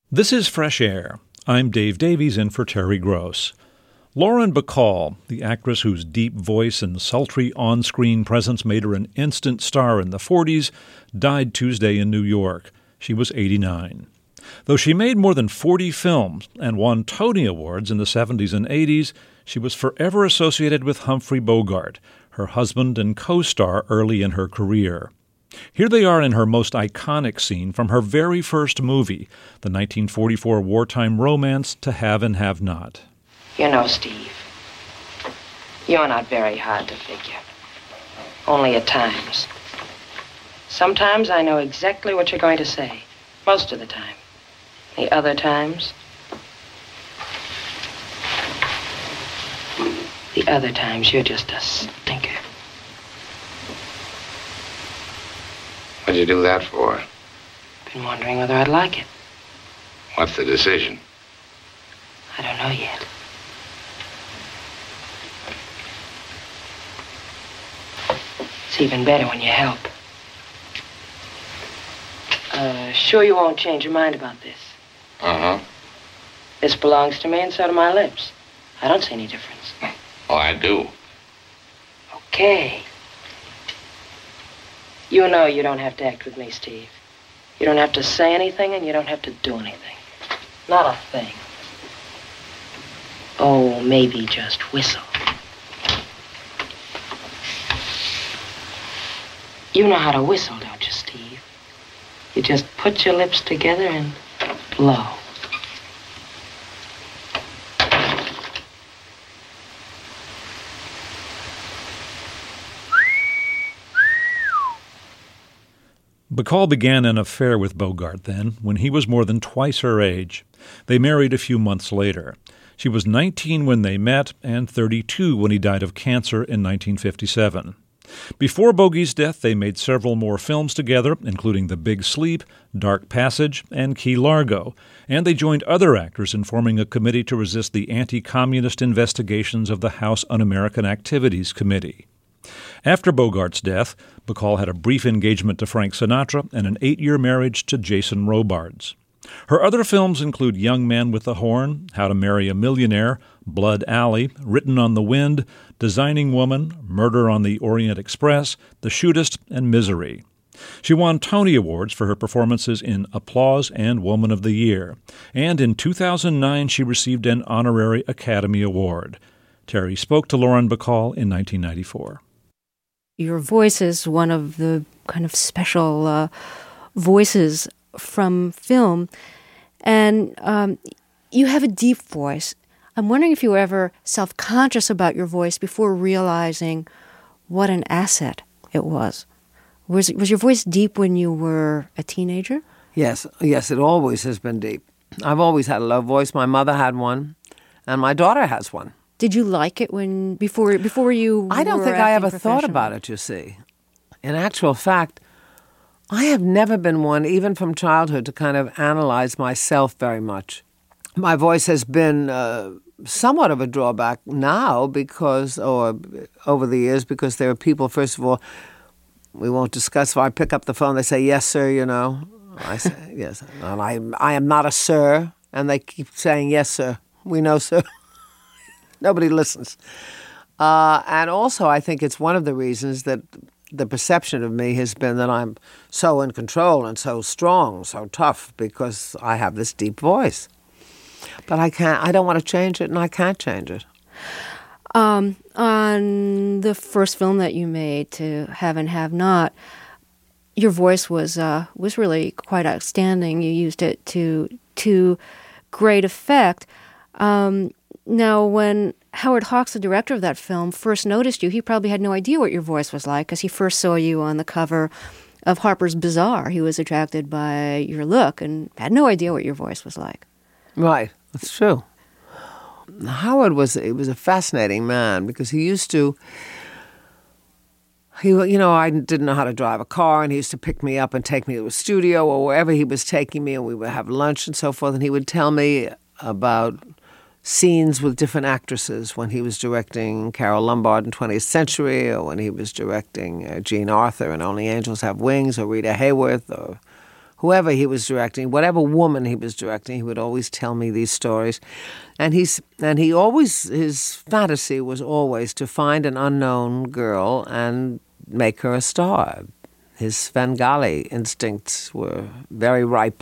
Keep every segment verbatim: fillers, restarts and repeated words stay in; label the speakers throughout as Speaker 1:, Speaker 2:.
Speaker 1: This is Fresh Air. I'm Dave Davies in for Terry Gross. Lauren Bacall, the actress whose deep voice and sultry on-screen presence made her an instant star in the forties, died Tuesday in New York. She was eighty-nine. Though she made more than forty films and won Tony Awards in the seventies and eighties, she was forever associated with Humphrey Bogart, her husband and co-star early in her career. Here they are in her most iconic scene from her very first movie, the nineteen forty-four wartime romance To Have and Have Not.
Speaker 2: You know, Steve, you're not very hard to figure. Only at times. Sometimes I know exactly what you're going to say. Most of the time. The other times... The other times you're just a stinker.
Speaker 3: What'd you do that for?
Speaker 2: Been wondering whether I'd like it.
Speaker 3: What's the decision?
Speaker 2: I don't know yet. It's even better when you help. Uh, sure you won't change your mind about this?
Speaker 3: Uh-huh.
Speaker 2: This belongs to me and so do my lips. I don't see any difference.
Speaker 3: Oh, I do.
Speaker 2: Okay. You know you don't have to act with me, Steve. You don't have to say anything and you don't have to do anything. Not a thing. Oh, maybe just whistle. You know how to whistle, don't you, Steve? You just put your lips together and blow.
Speaker 1: Bacall began an affair with Bogart then, when he was more than twice her age. They married a few months later. She was nineteen when they met and thirty-two when he died of cancer in nineteen fifty-seven. Before Bogey's death, they made several more films together, including The Big Sleep, Dark Passage, and Key Largo, and they joined other actors in forming a committee to resist the anti-communist investigations of the House Un-American Activities Committee. After Bogart's death, Bacall had a brief engagement to Frank Sinatra and an eight-year marriage to Jason Robards. Her other films include Young Man with the Horn, How to Marry a Millionaire, Blood Alley, Written on the Wind, Designing Woman, Murder on the Orient Express, The Shootist, and Misery. She won Tony Awards for her performances in Applause and Woman of the Year, and in two thousand nine she received an honorary Academy Award. Terry spoke to Lauren Bacall in nineteen ninety-four.
Speaker 4: Your voice is one of the kind of special uh, voices from film, and um, you have a deep voice. I'm wondering if you were ever self-conscious about your voice before realizing what an asset it was. Was was your voice deep when you were a teenager?
Speaker 5: Yes, yes, it always has been deep. I've always had a low voice. My mother had one, and my daughter has one.
Speaker 4: Did you like it when before before you?
Speaker 5: I don't
Speaker 4: were
Speaker 5: think I
Speaker 4: acting
Speaker 5: ever thought about it, you see. In actual fact, I have never been one, even from childhood, to kind of analyze myself very much. My voice has been uh, somewhat of a drawback now because, or over the years, because there are people, first of all, we won't discuss, if I pick up the phone, they say, yes, sir, you know. I say, yes, and I, I am not a sir, and they keep saying, yes, sir, we know, sir. Nobody listens. Uh, and also, I think it's one of the reasons that the perception of me has been that I'm so in control and so strong, so tough, because I have this deep voice. But I can't. I don't want to change it, and I can't change it.
Speaker 4: Um, on the first film that you made, To Have and Have Not, your voice was uh, was really quite outstanding. You used it to to great effect. Um, Now, when Howard Hawks, the director of that film, first noticed you, he probably had no idea what your voice was like because he first saw you on the cover of Harper's Bazaar. He was attracted by your look and had no idea what your voice was like.
Speaker 5: Right. That's true. Howard was, he was a fascinating man because he used to, he, you know, I didn't know how to drive a car, and he used to pick me up and take me to a studio or wherever he was taking me, and we would have lunch and so forth, and he would tell me about scenes with different actresses when he was directing Carole Lombard in twentieth Century, or when he was directing uh, Jean Arthur in Only Angels Have Wings, or Rita Hayworth, or whoever he was directing, whatever woman he was directing, he would always tell me these stories. And he's and he always, his fantasy was always to find an unknown girl and make her a star. His Svengali instincts were very ripe.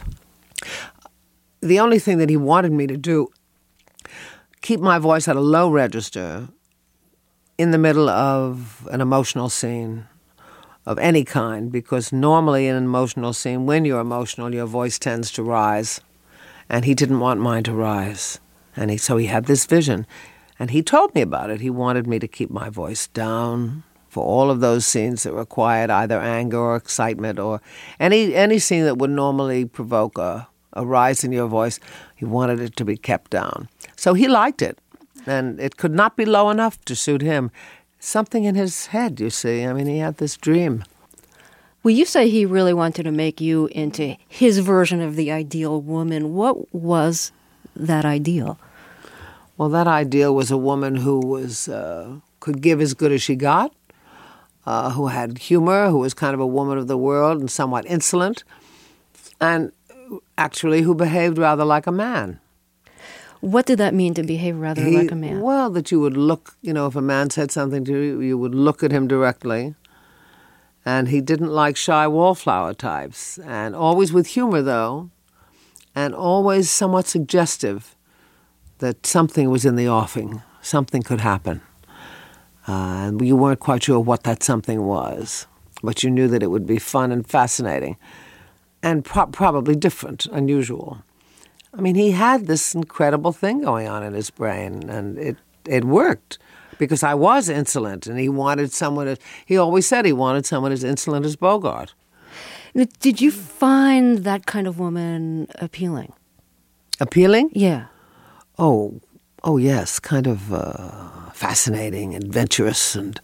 Speaker 5: The only thing that he wanted me to do, keep my voice at a low register in the middle of an emotional scene of any kind, because normally in an emotional scene, when you're emotional, your voice tends to rise. And he didn't want mine to rise. And he, so he had this vision. And he told me about it. He wanted me to keep my voice down for all of those scenes that required either anger or excitement or any any scene that would normally provoke a, a rise in your voice. He wanted it to be kept down. So he liked it. And it could not be low enough to suit him. Something in his head, you see. I mean, he had this dream.
Speaker 4: Well, you say he really wanted to make you into his version of the ideal woman. What was that ideal?
Speaker 5: Well, that ideal was a woman who was uh, could give as good as she got, uh, who had humor, who was kind of a woman of the world and somewhat insolent, and actually who behaved rather like a man.
Speaker 4: What did that mean, to behave rather
Speaker 5: he,
Speaker 4: like a man?
Speaker 5: Well, that you would look, you know, if a man said something to you, you would look at him directly. And he didn't like shy wallflower types. And always with humor, though, and always somewhat suggestive that something was in the offing, something could happen. Uh, and you weren't quite sure what that something was, but you knew that it would be fun and fascinating and pro- probably different, unusual. I mean, he had this incredible thing going on in his brain, and it, it worked because I was insolent, and he wanted someone, as, he always said he wanted someone as insolent as Bogart.
Speaker 4: Did you find that kind of woman appealing?
Speaker 5: Appealing?
Speaker 4: Yeah.
Speaker 5: Oh, oh yes, kind of uh, fascinating, adventurous, and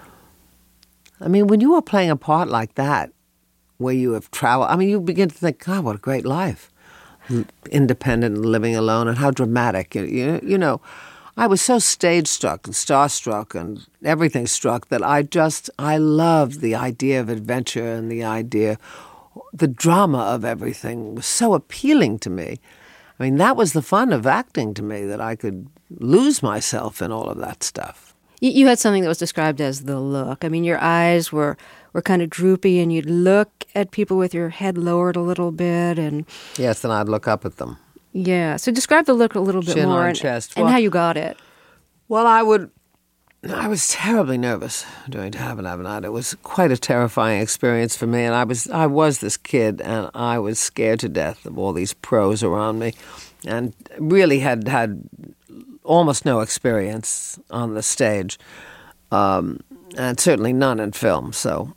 Speaker 5: I mean, when you are playing a part like that, where you have traveled, I mean, you begin to think, God, what a great life. Independent and living alone, and how dramatic. You, you, you know, I was so stage-struck and star-struck and everything struck that I just, I loved the idea of adventure and the idea, the drama of everything was so appealing to me. I mean, that was the fun of acting to me, that I could lose myself in all of that stuff.
Speaker 4: You, you had something that was described as the look. I mean, your eyes were, were kind of droopy, and you'd look at people with your head lowered a little bit, and
Speaker 5: yes, then I'd look up at them.
Speaker 4: Yeah. So describe the look a little bit
Speaker 5: Chin
Speaker 4: more
Speaker 5: on
Speaker 4: and,
Speaker 5: chest.
Speaker 4: and
Speaker 5: Well,
Speaker 4: how you got it.
Speaker 5: Well, I would. I was terribly nervous doing To Have and Have Not. It was quite a terrifying experience for me, and I was I was this kid, and I was scared to death of all these pros around me, and really had had almost no experience on the stage, um, and certainly none in film. So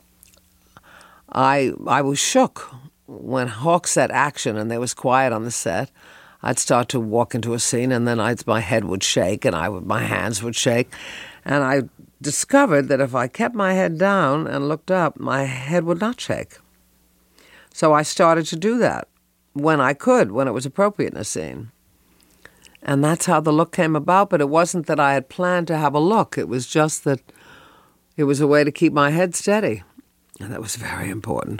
Speaker 5: I I was shook when Hawk said action, and there was quiet on the set. I'd start to walk into a scene, and then I'd, my head would shake, and I would, my hands would shake. And I discovered that if I kept my head down and looked up, my head would not shake. So I started to do that when I could, when it was appropriate in a scene. And that's how the look came about, but it wasn't that I had planned to have a look. It was just that it was a way to keep my head steady. And that was very important.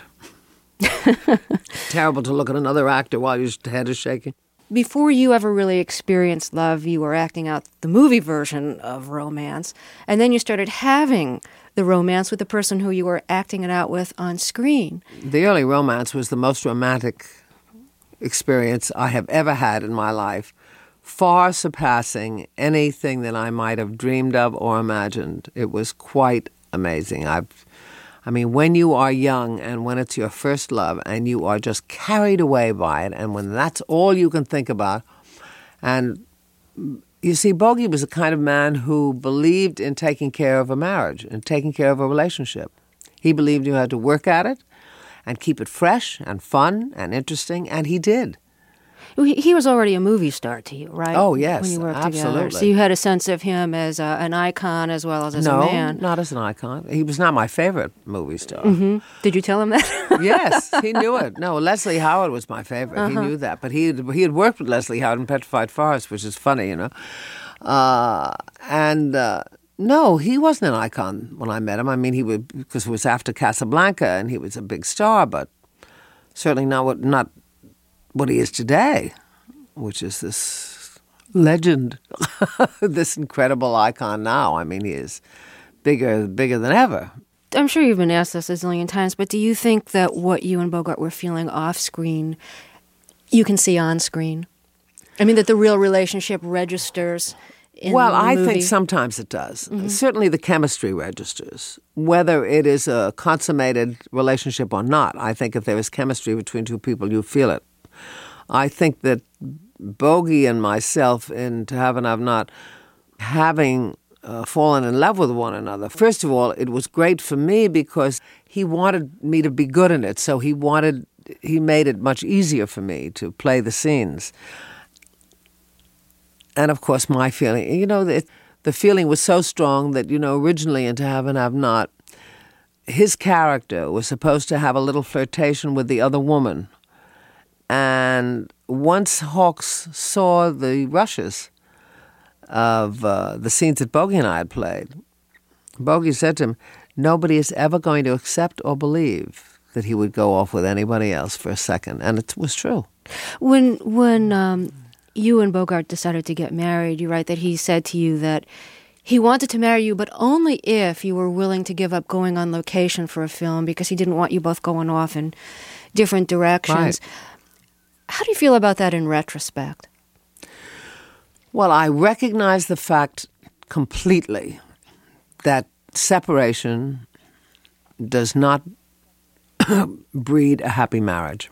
Speaker 5: Terrible to look at another actor while your head is shaking.
Speaker 4: Before you ever really experienced love, you were acting out the movie version of romance, and then you started having the romance with the person who you were acting it out with on screen.
Speaker 5: The early romance was the most romantic experience I have ever had in my life, far surpassing anything that I might have dreamed of or imagined. It was quite amazing. I've I mean, when you are young and when it's your first love and you are just carried away by it, and when that's all you can think about, and you see, Bogey was the kind of man who believed in taking care of a marriage and taking care of a relationship. He believed you had to work at it and keep it fresh and fun and interesting, and he did.
Speaker 4: He was already a movie star to you, right?
Speaker 5: Oh, yes,
Speaker 4: when you worked
Speaker 5: absolutely.
Speaker 4: Together. So you had a sense of him as a, an icon as well as as
Speaker 5: no,
Speaker 4: a man.
Speaker 5: No, not as an icon. He was not my favorite movie star.
Speaker 4: Mm-hmm. Did you tell him that?
Speaker 5: Yes, he knew it. No, Leslie Howard was my favorite. Uh-huh. He knew that. But he had, he had worked with Leslie Howard in Petrified Forest, which is funny, you know. Uh, and uh, no, he wasn't an icon when I met him. I mean, he would, because it was after Casablanca, and he was a big star, but Certainly not what not what he is today, which is this legend, this incredible icon now. I mean, he is bigger, bigger than ever.
Speaker 4: I'm sure you've been asked this a zillion times, but do you think that what you and Bogart were feeling off screen, you can see on screen? I mean, that the real relationship registers in
Speaker 5: well,
Speaker 4: the
Speaker 5: I
Speaker 4: movie?
Speaker 5: think sometimes it does.
Speaker 4: Mm-hmm.
Speaker 5: Certainly the chemistry registers. Whether it is a consummated relationship or not, I think if there is chemistry between two people, you feel it. I think that Bogey and myself, in To Have and Have Not, having uh, fallen in love with one another, first of all, it was great for me because he wanted me to be good in it, so he wanted, he made it much easier for me to play the scenes. And, of course, my feeling, you know, the, the feeling was so strong that, you know, originally in To Have and Have Not, his character was supposed to have a little flirtation with the other woman. And once Hawks saw the rushes of uh, the scenes that Bogey and I had played, Bogey said to him, nobody is ever going to accept or believe that he would go off with anybody else for a second. And it was true.
Speaker 4: When, when, um... you and Bogart decided to get married, you write that he said to you that he wanted to marry you, but only if you were willing to give up going on location for a film because he didn't want you both going off in different directions.
Speaker 5: Right.
Speaker 4: How do you feel about that in retrospect?
Speaker 5: Well, I recognize the fact completely that separation does not breed a happy marriage.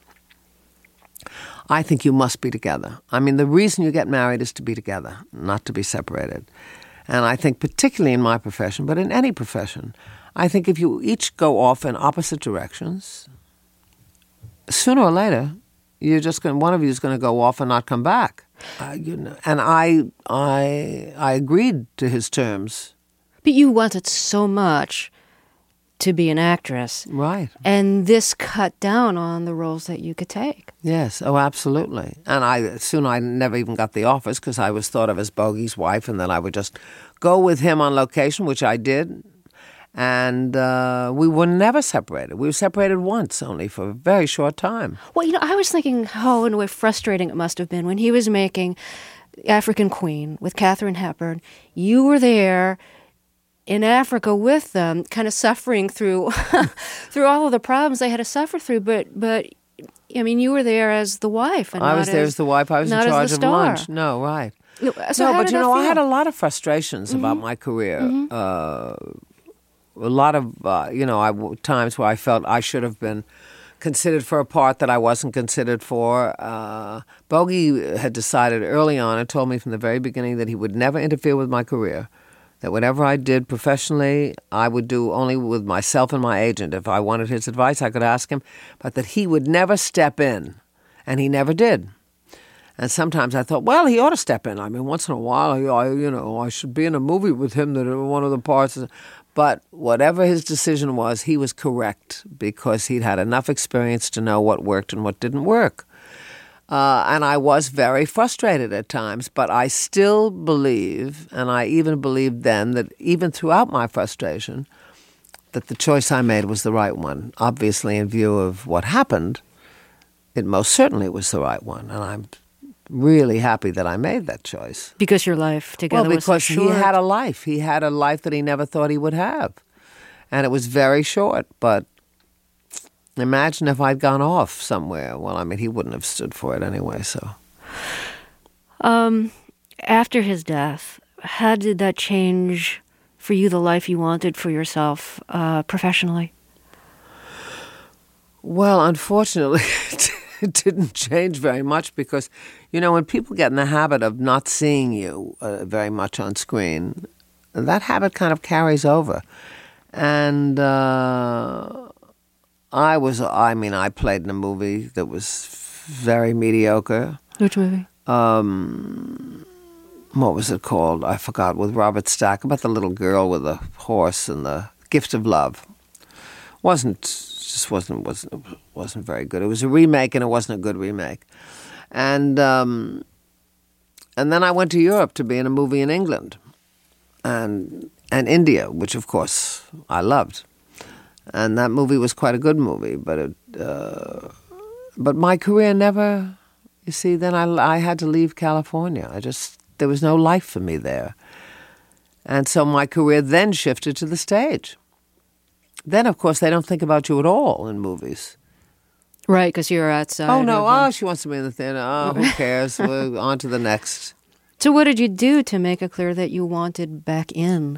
Speaker 5: I think you must be together. I mean, the reason you get married is to be together, not to be separated. And I think particularly in my profession, but in any profession, I think if you each go off in opposite directions, sooner or later, you're just going. One of you is going to go off and not come back. Uh, you know, and I, I, I agreed to his terms.
Speaker 4: But you wanted so much to be an actress.
Speaker 5: Right.
Speaker 4: And this cut down on the roles that you could take.
Speaker 5: Yes, oh, absolutely. And I soon I never even got the offers because I was thought of as Bogey's wife, and then I would just go with him on location, which I did. And uh, we were never separated. We were separated once only for a very short time.
Speaker 4: Well, you know, I was thinking how, in a way, frustrating it must have been when he was making African Queen with Katharine Hepburn. You were there in Africa with them, kind of suffering through through all of the problems they had to suffer through. But, but I mean, you were there as the wife. And
Speaker 5: I was there as, as the wife. I was in charge of lunch. No, right.
Speaker 4: So
Speaker 5: no,
Speaker 4: how
Speaker 5: but
Speaker 4: did
Speaker 5: you know,
Speaker 4: that
Speaker 5: I had
Speaker 4: feel?
Speaker 5: a lot of frustrations mm-hmm. about my career. Mm-hmm. Uh, a lot of, uh, you know, I, times where I felt I should have been considered for a part that I wasn't considered for. Uh, Bogey had decided early on and told me from the very beginning that he would never interfere with my career, that whatever I did professionally, I would do only with myself and my agent. If I wanted his advice, I could ask him, but that he would never step in, and he never did. And sometimes I thought, well, he ought to step in. I mean, once in a while, I, you know, I should be in a movie with him that one of the parts is... But whatever his decision was, he was correct because he'd had enough experience to know what worked and what didn't work. Uh, and I was very frustrated at times, but I still believe, and I even believed then, that even throughout my frustration, that the choice I made was the right one. Obviously, in view of what happened, it most certainly was the right one. And I'm really happy that I made that choice.
Speaker 4: Because your life together
Speaker 5: well,
Speaker 4: was so
Speaker 5: because
Speaker 4: short.
Speaker 5: he had a life. He had a life that he never thought he would have. And it was very short. But imagine if I'd gone off somewhere. Well, I mean, he wouldn't have stood for it anyway, so.
Speaker 4: Um, after his death, how did that change for you the life you wanted for yourself uh, professionally?
Speaker 5: Well, unfortunately, it didn't change very much because, you know, when people get in the habit of not seeing you uh, very much on screen, that habit kind of carries over. And uh, I was, I mean, I played in a movie that was very mediocre.
Speaker 4: Which movie?
Speaker 5: Um, what was it called? I forgot, with Robert Stack, about the little girl with the horse and the Gift of Love. Wasn't... just wasn't wasn't wasn't very good. It was a remake, and it wasn't a good remake. And um, and then I went to Europe to be in a movie in England, and and India, which of course I loved. And that movie was quite a good movie, but it uh, but my career never, you see, then I, I had to leave California. I just, there was no life for me there. And so my career then shifted to the stage. Then, of course, they don't think about you at all in movies.
Speaker 4: Right, because you're outside.
Speaker 5: Oh, no,
Speaker 4: of,
Speaker 5: oh, she wants to be in the theater. Oh, who cares? We're on to the next.
Speaker 4: So what did you do to make it clear that you wanted back in?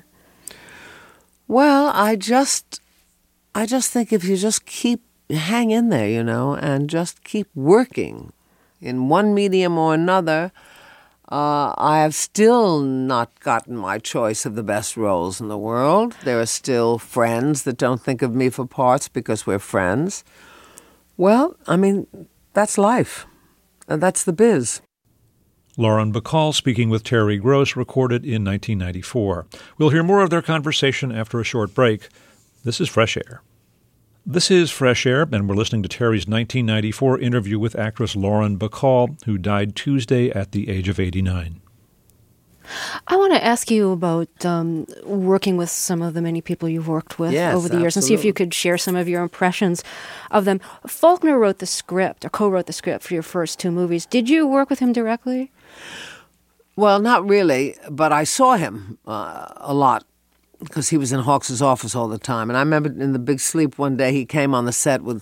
Speaker 5: Well, I just, I just think if you just keep, hang in there, you know, and just keep working in one medium or another, uh, I have still not gotten my choice of the best roles in the world. There are still friends that don't think of me for parts because we're friends. Well, I mean, that's life. And that's the biz.
Speaker 1: Lauren Bacall speaking with Terry Gross, recorded in nineteen ninety-four. We'll hear more of their conversation after a short break. This is Fresh Air. This is Fresh Air, and we're listening to Terry's nineteen ninety-four interview with actress Lauren Bacall, who died Tuesday at the age of eighty-nine.
Speaker 4: I want to ask you about um, working with some of the many people you've worked with
Speaker 5: yes,
Speaker 4: over the years,
Speaker 5: absolutely.
Speaker 4: and see if you could share some of your impressions of them. Faulkner wrote the script, or co-wrote the script for your first two movies. Did you work with him directly?
Speaker 5: Well, not really, but I saw him uh, a lot because he was in Hawks' office all the time. And I remember in The Big Sleep one day he came on the set with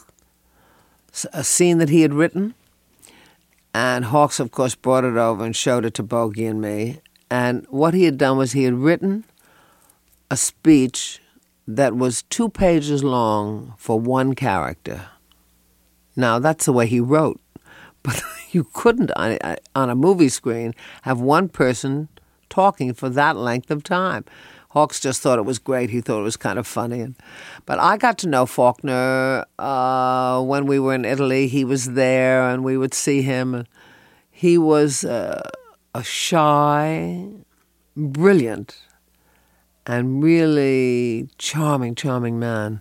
Speaker 5: a scene that he had written. And Hawks, of course, brought it over and showed it to Bogey and me. And what he had done was he had written a speech that was two pages long for one character. Now, that's the way he wrote. But you couldn't, on a, on a movie screen, have one person talking for that length of time. Hawks just thought it was great. He thought it was kind of funny. And, but I got to know Faulkner uh, when we were in Italy. He was there, and we would see him. And he was uh, a shy, brilliant, and really charming, charming man.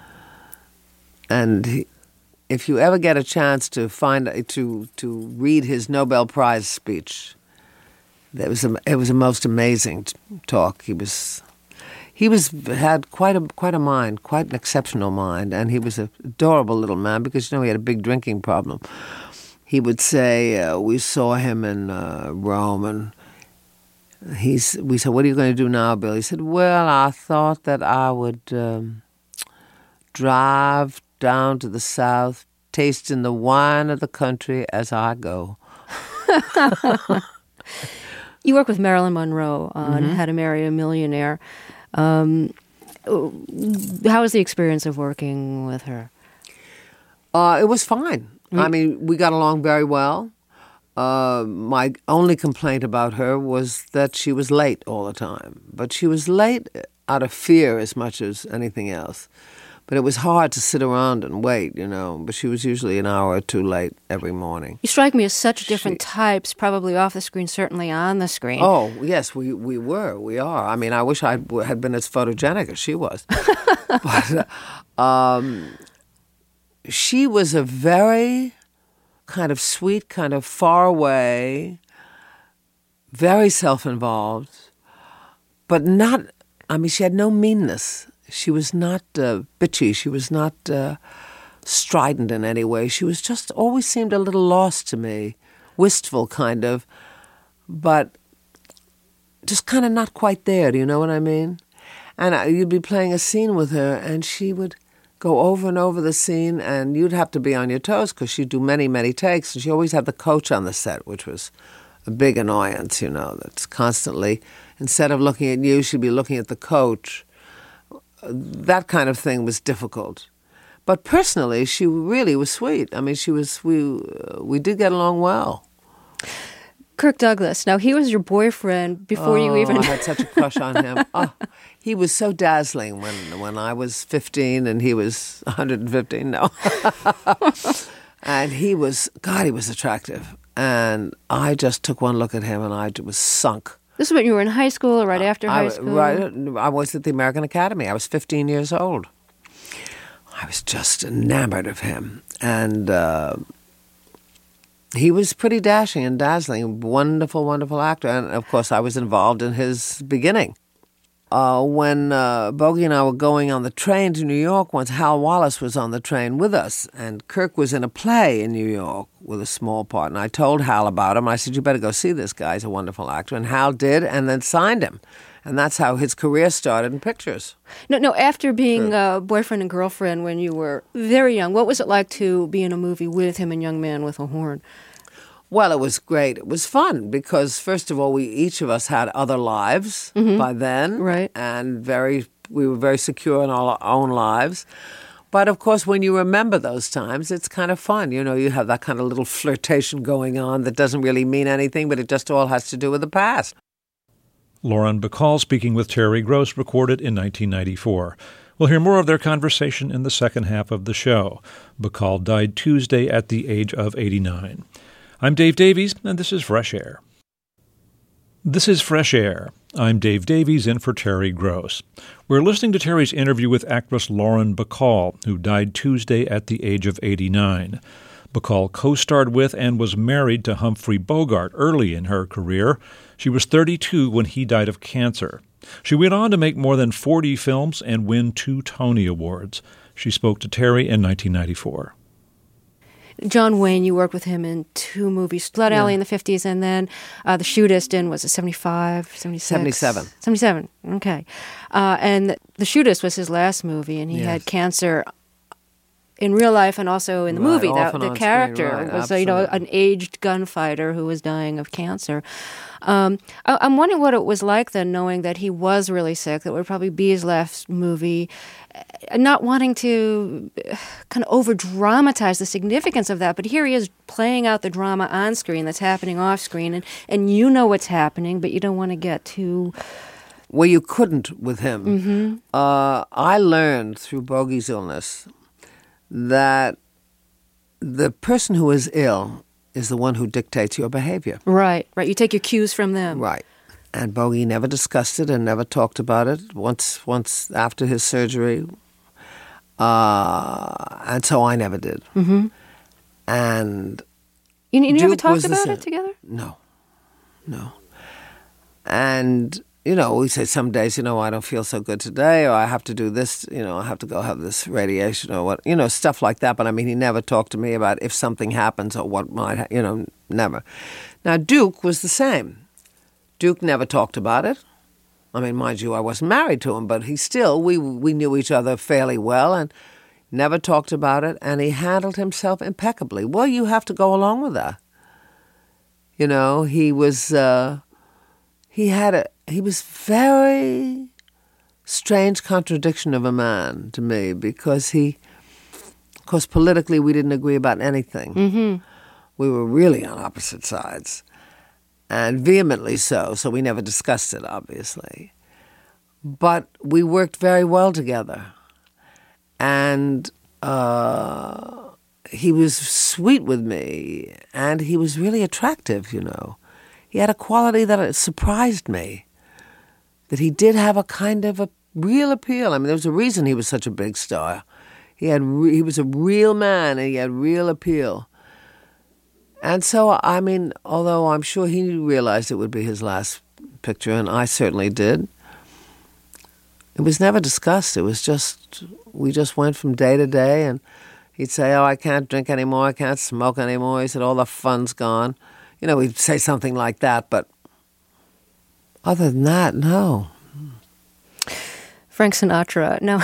Speaker 5: And he, if you ever get a chance to find to to read his Nobel Prize speech, it was a, it was a most amazing talk. He was he was had quite a quite a mind, quite an exceptional mind, and he was an adorable little man because you know he had a big drinking problem. He would say, uh, we saw him in uh, Rome, and he's we said, "What are you going to do now, Bill?" He said, "Well, I thought that I would um, drive down to the south, tasting the wine of the country as I go."
Speaker 4: You work with Marilyn Monroe on
Speaker 5: Mm-hmm.
Speaker 4: How to Marry a Millionaire. Um, how was the experience of working with her?
Speaker 5: Uh, it was fine. I mean, we got along very well. Uh, my only complaint about her was that she was late all the time. But she was late out of fear as much as anything else. But it was hard to sit around and wait, you know. But she was usually an hour or two late every morning.
Speaker 4: You strike me as such different
Speaker 5: She-
Speaker 4: types, probably off the screen, certainly on the screen.
Speaker 5: Oh, yes, we, we were. We are. I mean, I wish I had been as photogenic as she was. But uh, um, she was a very kind of sweet, kind of far away, very self-involved, but not, I mean, she had no meanness. She was not uh, bitchy. She was not uh, strident in any way. She was just always seemed a little lost to me, wistful kind of, but just kind of not quite there. Do you know what I mean? And I, you'd be playing a scene with her, and she would go over and over the scene, and you'd have to be on your toes because she'd do many, many takes. And she always had the coach on the set, which was a big annoyance, you know, that's constantly, instead of looking at you, she'd be looking at the coach. That kind of thing was difficult. But personally, she really was sweet. I mean, she was, we, uh, we did get along well.
Speaker 4: Kirk Douglas. Now, he was your boyfriend before
Speaker 5: oh,
Speaker 4: you even...
Speaker 5: I had such a crush on him. Oh, he was so dazzling when when I was fifteen and he was one hundred fifteen. No. And he was, God, he was attractive. And I just took one look at him and I was sunk.
Speaker 4: This is when you were in high school or right after
Speaker 5: I,
Speaker 4: high school?
Speaker 5: Right, I was at the American Academy. I was fifteen years old. I was just enamored of him. And uh, he was pretty dashing and dazzling, wonderful, wonderful actor. And, of course, I was involved in his beginning. uh, when uh, Bogey and I were going on the train to New York once, Hal Wallace was on the train with us, and Kirk was in a play in New York with a small part. And I told Hal about him. I said, you better go see this guy. He's a wonderful actor. And Hal did, and then signed him. And that's how his career started in pictures.
Speaker 4: No, no. After being uh, boyfriend and girlfriend when you were very young, what was it like to be in a movie with him and Young Man with a Horn?
Speaker 5: Well, it was great. It was fun because, first of all, we each of us had other lives mm-hmm. by then,
Speaker 4: right?
Speaker 5: And very, we were very secure in our own lives. But of course, when you remember those times, it's kind of fun. You know, you have that kind of little flirtation going on that doesn't really mean anything, but it just all has to do with the past.
Speaker 1: Lauren Bacall speaking with Terry Gross, recorded in nineteen ninety-four. We'll hear more of their conversation in the second half of the show. Bacall died Tuesday at the age of eighty-nine. I'm Dave Davies, and this is Fresh Air. This is Fresh Air. I'm Dave Davies, in for Terry Gross. We're listening to Terry's interview with actress Lauren Bacall, who died Tuesday at the age of eighty-nine. Bacall co-starred with and was married to Humphrey Bogart early in her career. She was thirty-two when he died of cancer. She went on to make more than forty films and win two Tony Awards. She spoke to Terry in nineteen ninety-four.
Speaker 4: John Wayne, you worked with him in two movies, Blood Alley yeah. in the fifties, and then uh, The Shootist in, was it seventy-five, seventy-six?
Speaker 5: seventy-seven.
Speaker 4: seventy-seven, okay. Uh, and The Shootist was his last movie, and he yes. had cancer in real life and also in the
Speaker 5: right,
Speaker 4: movie. The, the character
Speaker 5: screen, right,
Speaker 4: was uh, you know, an aged gunfighter who was dying of cancer. Um, I, I'm wondering what it was like then, knowing that he was really sick, that would probably be his last movie, not wanting to kind of over-dramatize the significance of that, but here he is playing out the drama on screen that's happening off screen, and, and you know what's happening, but you don't want to get too...
Speaker 5: Well, you couldn't with him.
Speaker 4: Mm-hmm.
Speaker 5: Uh, I learned through Bogey's illness that the person who is ill is the one who dictates your behavior.
Speaker 4: Right, right. You take your cues from them.
Speaker 5: Right. And Bogey never discussed it and never talked about it once once after his surgery. Uh, and so I never did.
Speaker 4: Mm-hmm.
Speaker 5: And
Speaker 4: You, you never
Speaker 5: Duke
Speaker 4: talked
Speaker 5: was the
Speaker 4: about
Speaker 5: same.
Speaker 4: it together?
Speaker 5: No. No. And, you know, we say some days, you know, I don't feel so good today, or I have to do this, you know, I have to go have this radiation or what, you know, stuff like that. But I mean, he never talked to me about if something happens or what might, ha- you know, never. Now, Duke was the same. Duke never talked about it. I mean, mind you, I wasn't married to him, but he still, we we knew each other fairly well and never talked about it, and he handled himself impeccably. Well, you have to go along with that. You know, he was, uh, he had a, he was very strange contradiction of a man to me, because he, of course, politically we didn't agree about anything.
Speaker 4: Mm-hmm.
Speaker 5: We were really on opposite sides. And vehemently so, so we never discussed it, obviously. But we worked very well together. And uh, he was sweet with me, and he was really attractive, you know. He had a quality that surprised me, that he did have a kind of a real appeal. I mean, there was a reason he was such a big star. He had re- he was a real man, and he had real appeal. And so, I mean, although I'm sure he realized it would be his last picture, and I certainly did, it was never discussed. It was just, we just went from day to day, and he'd say, oh, I can't drink anymore, I can't smoke anymore. He said, all the fun's gone. You know, we'd say something like that, but other than that, no.
Speaker 4: Frank Sinatra. No.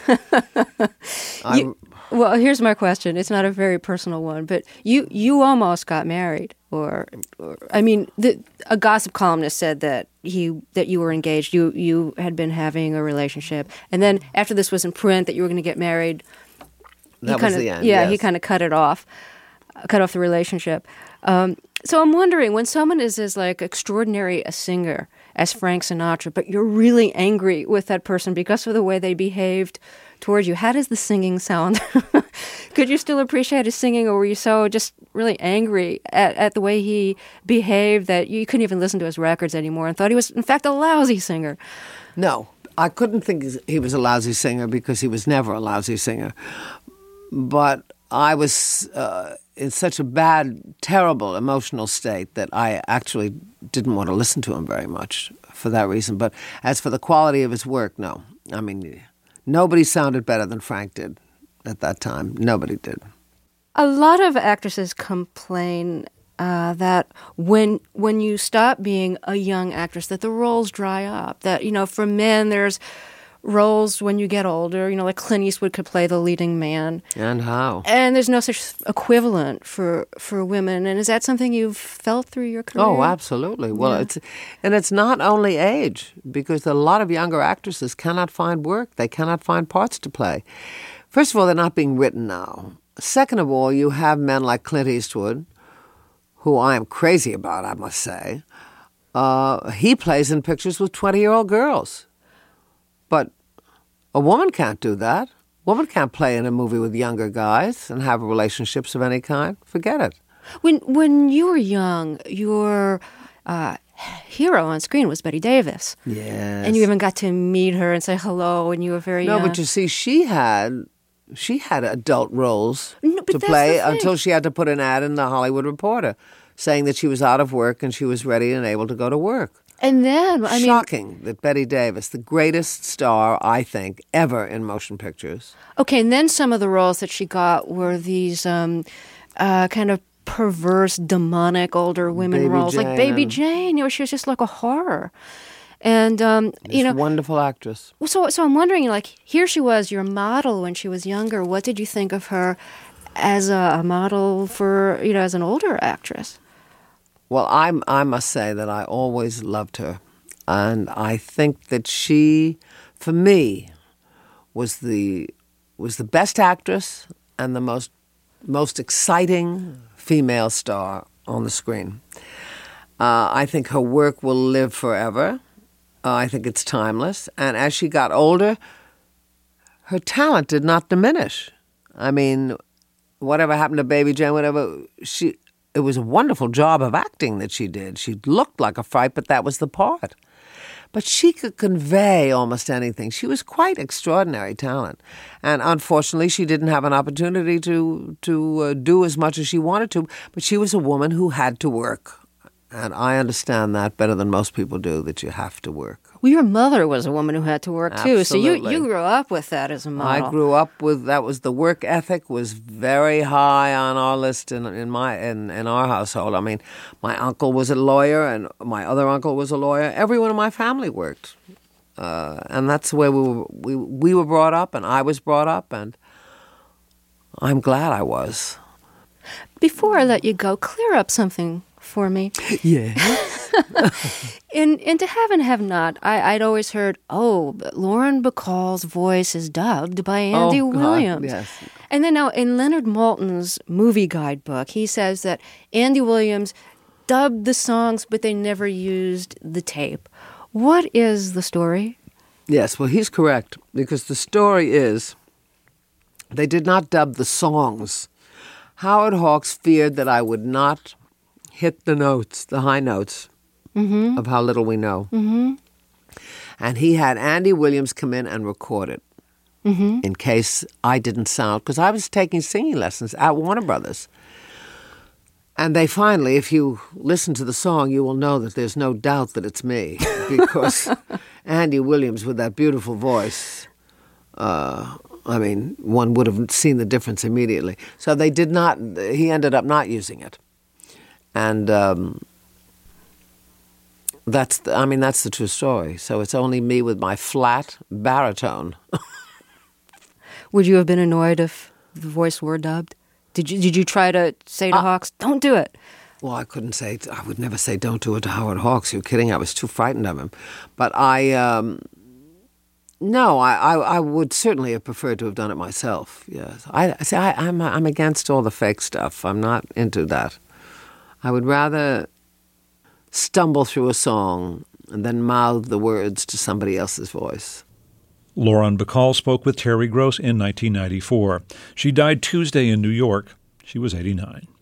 Speaker 4: you, well, here's my question. It's not a very personal one, but you, you almost got married, or, or I mean, the, a gossip columnist said that he that you were engaged. You you had been having a relationship, and then after this was in print that you were going to get married.
Speaker 5: That
Speaker 4: kinda,
Speaker 5: was the end.
Speaker 4: Yeah,
Speaker 5: yes.
Speaker 4: he kind of cut it off, cut off the relationship. Um, so I'm wondering, when someone is as like extraordinary a singer as Frank Sinatra, but you're really angry with that person because of the way they behaved towards you, how does the singing sound? Could you still appreciate his singing, or were you so just really angry at, at the way he behaved that you couldn't even listen to his records anymore and thought he was, in fact, a lousy singer?
Speaker 5: No, I couldn't think he was a lousy singer, because he was never a lousy singer. But I was uh, in such a bad, terrible emotional state that I actually didn't want to listen to him very much for that reason. But as for the quality of his work, no. I mean, nobody sounded better than Frank did at that time. Nobody did.
Speaker 4: A lot of actresses complain uh, that when when you stop being a young actress, that the roles dry up. That, you know, for men, there's roles when you get older, you know, like Clint Eastwood could play the leading man.
Speaker 5: And how?
Speaker 4: And there's no such equivalent for, for women. And is that something you've felt through your career?
Speaker 5: Oh, absolutely. Well,
Speaker 4: Yeah.
Speaker 5: it's and it's not only age, because a lot of younger actresses cannot find work. They cannot find parts to play. First of all, they're not being written now. Second of all, you have men like Clint Eastwood, who I am crazy about, I must say. Uh, he plays in pictures with twenty-year-old girls. But a woman can't do that. A woman can't play in a movie with younger guys and have relationships of any kind. Forget it.
Speaker 4: When when you were young, your uh, hero on screen was Bette Davis.
Speaker 5: Yes.
Speaker 4: And you even got to meet her and say hello when you were very
Speaker 5: No,
Speaker 4: young.
Speaker 5: but you see, she had she had adult roles
Speaker 4: No, but
Speaker 5: to
Speaker 4: that's
Speaker 5: play
Speaker 4: the thing.
Speaker 5: until she had to put an ad in the Hollywood Reporter saying that she was out of work and she was ready and able to go to work.
Speaker 4: And then, I mean,
Speaker 5: Shocking that Bette Davis, the greatest star, I think, ever in motion pictures.
Speaker 4: okay, and then some of the roles that she got were these um, uh, kind of perverse, demonic older women
Speaker 5: Baby
Speaker 4: roles, like
Speaker 5: Jane
Speaker 4: Baby
Speaker 5: and-
Speaker 4: Jane. You know, she was just like a horror. And um, you
Speaker 5: This
Speaker 4: know,
Speaker 5: wonderful actress.
Speaker 4: so so I'm wondering, like, here she was, your model when she was younger. What did you think of her as a, a model for, you know, as an older actress?
Speaker 5: Well, I'm, I must say that I always loved her. And I think that she, for me, was the was the best actress and the most most exciting female star on the screen. Uh, I think her work will live forever. Uh, I think it's timeless. And as she got older, her talent did not diminish. I mean, whatever happened to Baby Jane, whatever, she... It was a wonderful job of acting that she did. She looked like a fright, but that was the part. But she could convey almost anything. She was quite extraordinary talent. And unfortunately, she didn't have an opportunity to, to uh, do as much as she wanted to. But she was a woman who had to work. And I understand that better than most people do, that you have to work.
Speaker 4: Well, your mother was a woman who had to work too, so you,
Speaker 5: Absolutely.
Speaker 4: you grew up with that as a model.
Speaker 5: I grew up with that. Was the work ethic was very high on our list in in my in, in our household. I mean, my uncle was a lawyer, and my other uncle was a lawyer. Everyone in my family worked, uh, and that's the way we were we we were brought up, and I was brought up, and I'm glad I was.
Speaker 4: Before I let you go, clear up something for me.
Speaker 5: Yeah.
Speaker 4: In in To Have and Have Not, I, I'd always heard, oh, but Lauren Bacall's voice is dubbed by Andy
Speaker 5: Oh, God,
Speaker 4: Williams.
Speaker 5: yes.
Speaker 4: And then now in Leonard Maltin's movie guidebook, he says that Andy Williams dubbed the songs, but they never used the tape. What is the story?
Speaker 5: Yes, well, he's correct, because the story is they did not dub the songs. Howard Hawks feared that I would not hit the notes, the high notes, mm-hmm. of How Little We Know. Mm-hmm. And he had Andy Williams come in and record it mm-hmm. in case I didn't sound, because I was taking singing lessons at Warner Brothers. And they finally, if you listen to the song, you will know that there's no doubt that it's me, because Andy Williams with that beautiful voice, uh, I mean, one would have seen the difference immediately. So they did not, he ended up not using it. And um, that's, the, I mean, that's the true story. So it's only me with my flat baritone.
Speaker 4: Would you have been annoyed if the voice were dubbed? Did you did you try to say to
Speaker 5: Uh,
Speaker 4: Hawks, don't do it?
Speaker 5: Well, I couldn't say, I would never say don't do it to Howard Hawks. You're kidding. I was too frightened of him. But I, um, no, I, I, I would certainly have preferred to have done it myself. Yes. I, see, I, I'm, I'm against all the fake stuff. I'm not into that. I would rather stumble through a song and then mouth the words to somebody else's voice.
Speaker 1: Lauren Bacall spoke with Terry Gross in nineteen ninety-four. She died Tuesday in New York. She was eighty-nine.